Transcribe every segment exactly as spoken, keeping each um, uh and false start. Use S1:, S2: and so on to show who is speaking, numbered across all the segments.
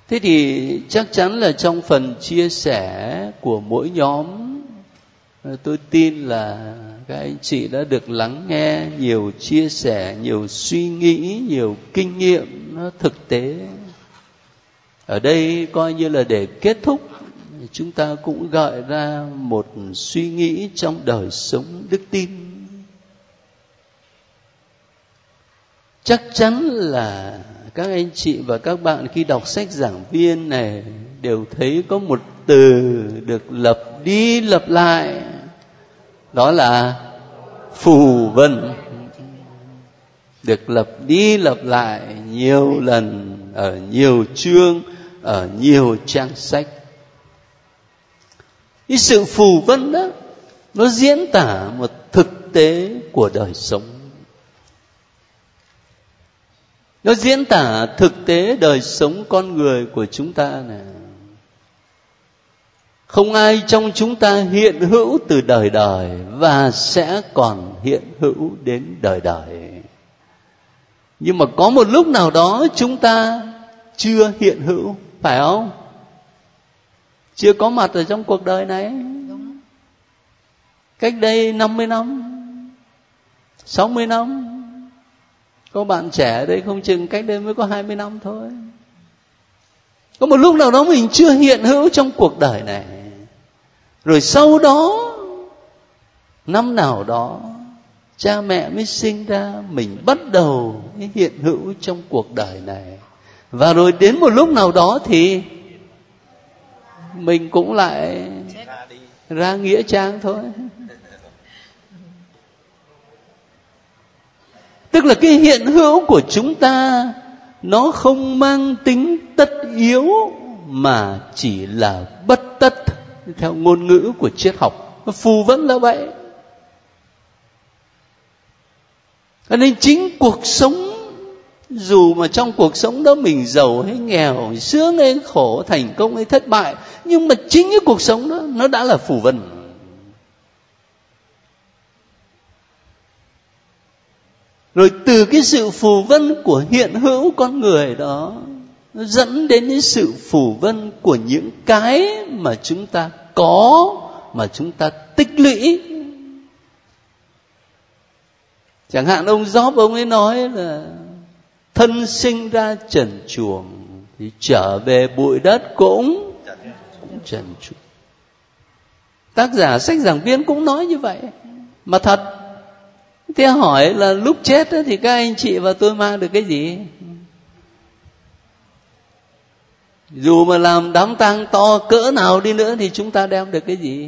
S1: Thế thì chắc chắn là trong phần chia sẻ của mỗi nhóm, tôi tin là các anh chị đã được lắng nghe nhiều chia sẻ, nhiều suy nghĩ, nhiều kinh nghiệm nó thực tế. Ở đây coi như là để kết thúc, chúng ta cũng gợi ra một suy nghĩ trong đời sống đức tin. Chắc chắn là các anh chị và các bạn khi đọc sách giảng viên này đều thấy có một từ được lặp đi lặp lại, đó là phù vân. Được lặp đi lặp lại nhiều lần ở nhiều chương, ở nhiều trang sách. Cái sự phù vân đó nó diễn tả một thực tế của đời sống. Nó diễn tả thực tế đời sống con người của chúng ta này. Không ai trong chúng ta hiện hữu từ đời đời và sẽ còn hiện hữu đến đời đời. Nhưng mà có một lúc nào đó chúng ta chưa hiện hữu, phải không? Chưa có mặt ở trong cuộc đời này.
S2: Đúng.
S1: Cách đây năm mươi năm, sáu mươi năm. Có bạn trẻ ở đây không chừng cách đây mới có hai mươi năm thôi. Có một lúc nào đó mình chưa hiện hữu trong cuộc đời này. Rồi sau đó, năm nào đó, cha mẹ mới sinh ra, mình bắt đầu hiện hữu trong cuộc đời này. Và rồi đến một lúc nào đó thì mình cũng lại ra nghĩa trang thôi. Tức là cái hiện hữu của chúng ta nó không mang tính tất yếu mà chỉ là bất tất, theo ngôn ngữ của triết học. Phù vân là vậy. Cho nên chính cuộc sống, dù mà trong cuộc sống đó mình giàu hay nghèo, sướng hay khổ, thành công hay thất bại, nhưng mà chính cái cuộc sống đó nó đã là phù vân. Rồi từ cái sự phù vân của hiện hữu con người đó, nó dẫn đến cái sự phù vân của những cái mà chúng ta có, mà chúng ta tích lũy. Chẳng hạn ông Job, ông ấy nói là thân sinh ra trần truồng, thì trở về bụi đất cũng, cũng trần truồng. Tác giả sách giảng viên cũng nói như vậy. Mà thật, thế hỏi là lúc chết thì các anh chị và tôi mang được cái gì? Dù mà làm đám tang to cỡ nào đi nữa thì chúng ta đem được cái gì?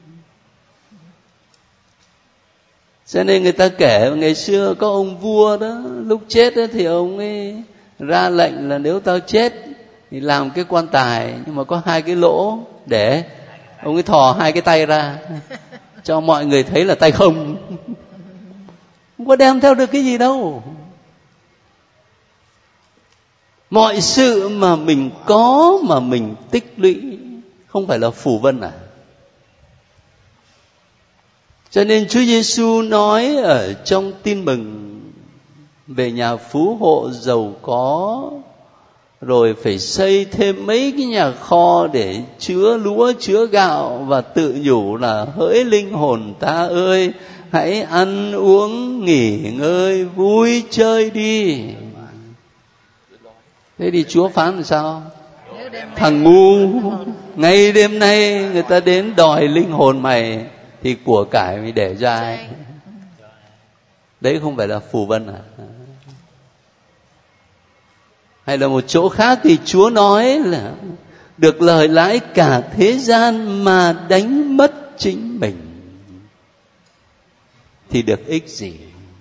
S1: Cho nên người ta kể ngày xưa có ông vua đó, lúc chết thì ông ấy ra lệnh là nếu tao chết thì làm cái quan tài, nhưng mà có hai cái lỗ để ông ấy thò hai cái tay ra cho mọi người thấy là tay không. Không có đem theo được cái gì đâu. Mọi sự mà mình có, mà mình tích lũy, không phải là phù vân à? Cho nên Chúa Giêsu nói ở trong Tin Mừng về nhà phú hộ giàu có, rồi phải xây thêm mấy cái nhà kho để chứa lúa chứa gạo, và tự nhủ là hỡi linh hồn ta ơi, hãy ăn uống nghỉ ngơi vui chơi đi. Thế thì Chúa phán làm sao? Thằng ngu, ngay đêm nay người ta đến đòi linh hồn mày, thì của cải mày để cho ai? Đấy không phải là phù vân à? Hay là một chỗ khác thì Chúa nói là được lời lãi cả thế gian mà đánh mất chính mình thì được ích gì?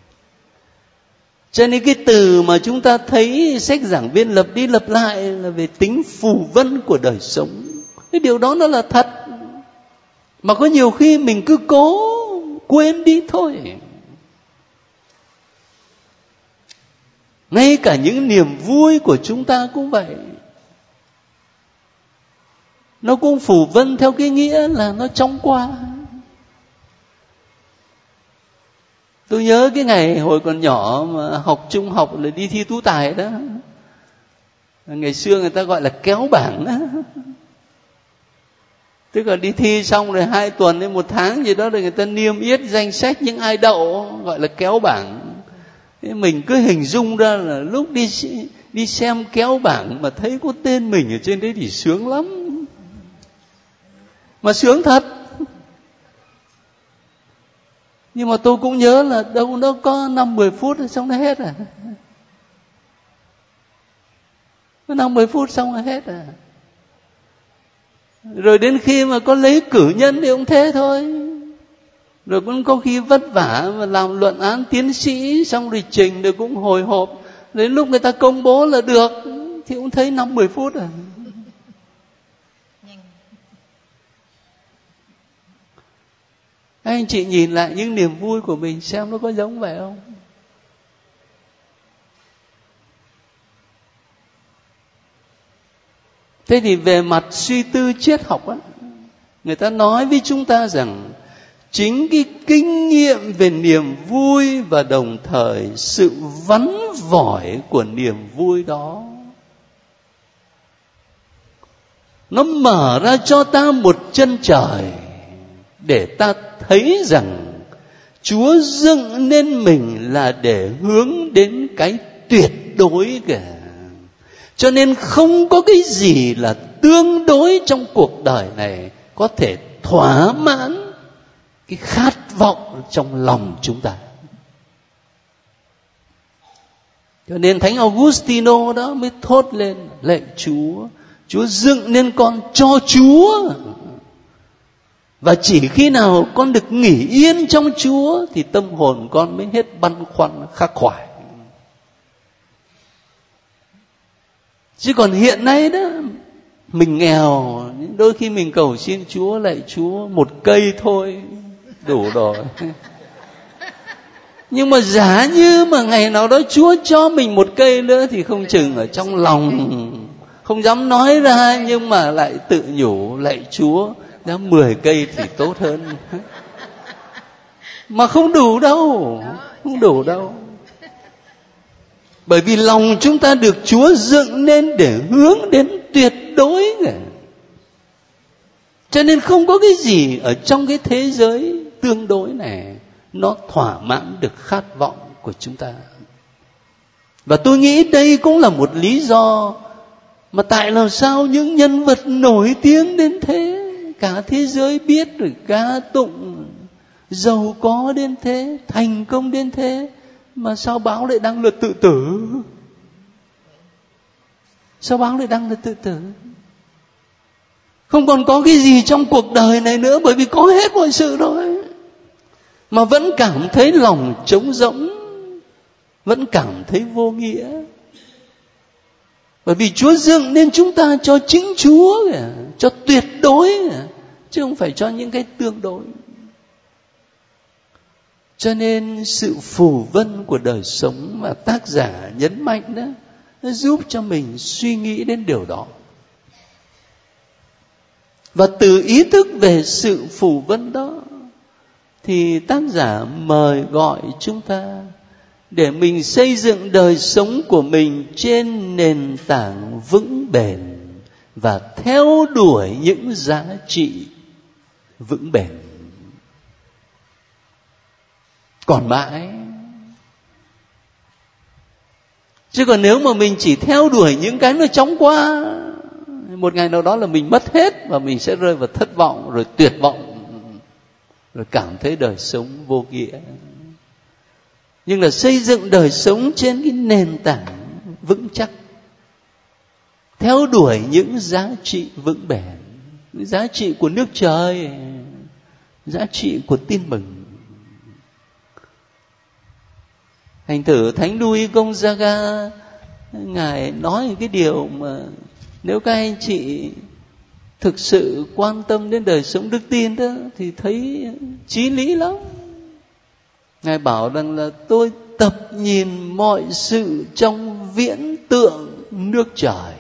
S1: Cho nên cái từ mà chúng ta thấy sách giảng viên lặp đi lặp lại là về tính phù vân của đời sống. Cái điều đó nó là thật, mà có nhiều khi mình cứ cố quên đi thôi. Ngay cả những niềm vui của chúng ta cũng vậy. Nó cũng phù vân theo cái nghĩa là nó chóng qua. Tôi nhớ cái ngày hồi còn nhỏ mà học trung học là đi thi tú tài đó. Ngày xưa người ta gọi là kéo bảng á. Tức là đi thi xong rồi hai tuần đến một tháng gì đó rồi người ta niêm yết danh sách những ai đậu, gọi là kéo bảng. Thế mình cứ hình dung ra là lúc đi đi xem kéo bảng mà thấy có tên mình ở trên đấy thì sướng lắm. Mà sướng thật. Nhưng mà tôi cũng nhớ là đâu nó có năm mười phút xong nó hết à. Có năm mười phút xong rồi hết à. Rồi đến khi mà có lấy cử nhân thì cũng thế thôi. Rồi cũng có khi vất vả mà làm luận án tiến sĩ xong rồi trình rồi cũng hồi hộp. Đến lúc người ta công bố là được thì cũng thấy năm mười phút à. Anh chị nhìn lại những niềm vui của mình xem nó có giống vậy không? Thế thì về mặt suy tư triết học á, người ta nói với chúng ta rằng chính cái kinh nghiệm về niềm vui và đồng thời sự vắn vỏi của niềm vui đó, nó mở ra cho ta một chân trời để ta thấy rằng Chúa dựng nên mình là để hướng đến cái tuyệt đối cả. Cho nên không có cái gì là tương đối trong cuộc đời này có thể thỏa mãn cái khát vọng trong lòng chúng ta. Cho nên Thánh Augustino đó mới thốt lên: lạy Chúa, Chúa dựng nên con cho Chúa. Và chỉ khi nào con được nghỉ yên trong Chúa thì tâm hồn con mới hết băn khoăn khắc khoải. Chứ còn hiện nay đó, mình nghèo, đôi khi mình cầu xin Chúa: lạy Chúa, một cây thôi đủ rồi. Nhưng mà giả như mà ngày nào đó Chúa cho mình một cây nữa thì không chừng ở trong lòng không dám nói ra, nhưng mà lại tự nhủ: lạy Chúa, đã mười cây thì tốt hơn. Mà không đủ đâu, không đủ đâu. Bởi vì lòng chúng ta được Chúa dựng nên để hướng đến tuyệt đối. Cho nên không có cái gì ở trong cái thế giới tương đối này nó thỏa mãn được khát vọng của chúng ta. Và tôi nghĩ đây cũng là một lý do mà tại làm sao những nhân vật nổi tiếng đến thế, cả thế giới biết rồi ca tụng, giàu có đến thế, thành công đến thế, mà sao báo lại đăng luật tự tử? Sao báo lại đăng luật tự tử? Không còn có cái gì trong cuộc đời này nữa, bởi vì có hết mọi sự rồi, mà vẫn cảm thấy lòng trống rỗng, vẫn cảm thấy vô nghĩa. Bởi vì Chúa dựng nên chúng ta cho chính Chúa, cho tuyệt đối, chứ không phải cho những cái tương đối. Cho nên sự phù vân của đời sống mà tác giả nhấn mạnh đó, nó giúp cho mình suy nghĩ đến điều đó. Và từ ý thức về sự phù vân đó thì tác giả mời gọi chúng ta để mình xây dựng đời sống của mình trên nền tảng vững bền và theo đuổi những giá trị vững bền. Còn mãi. Chứ còn nếu mà mình chỉ theo đuổi những cái nó chóng qua, một ngày nào đó là mình mất hết và mình sẽ rơi vào thất vọng, rồi tuyệt vọng, rồi cảm thấy đời sống vô nghĩa. Nhưng là xây dựng đời sống trên cái nền tảng vững chắc, theo đuổi những giá trị vững bền, những giá trị của nước trời, giá trị của tin mừng. Thành thử Thánh Louis Gonzaga, Ngài nói cái điều mà nếu các anh chị thực sự quan tâm đến đời sống đức tin đó thì thấy chí lý lắm. Ngài bảo rằng là tôi tập nhìn mọi sự trong viễn tượng nước trời.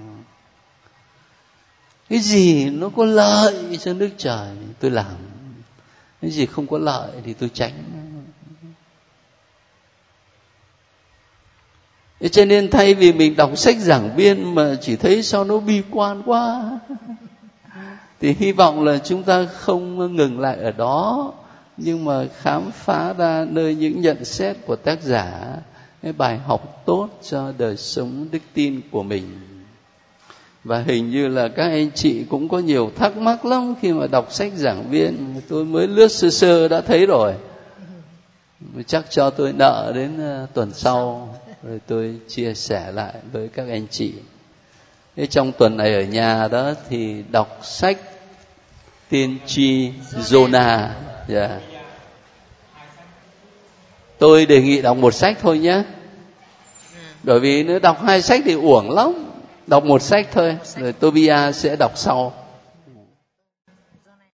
S1: Cái gì nó có lợi cho nước trời tôi làm, cái gì không có lợi thì tôi tránh. Thế cho nên thay vì mình đọc sách giảng viên mà chỉ thấy sao nó bi quan quá, thì hy vọng là chúng ta không ngừng lại ở đó, nhưng mà khám phá ra nơi những nhận xét của tác giả cái bài học tốt cho đời sống đức tin của mình. Và hình như là các anh chị cũng có nhiều thắc mắc lắm khi mà đọc sách giảng viên. Tôi mới lướt sơ sơ đã thấy rồi, chắc cho tôi nợ đến tuần sau rồi tôi chia sẻ lại với các anh chị. Thế trong tuần này ở nhà đó thì đọc sách tiên tri Jonah. Yeah. Tôi đề nghị đọc một sách thôi nhé, bởi vì nếu đọc hai sách thì uổng lắm. Đọc một sách thôi, rồi Tobia sẽ đọc sau.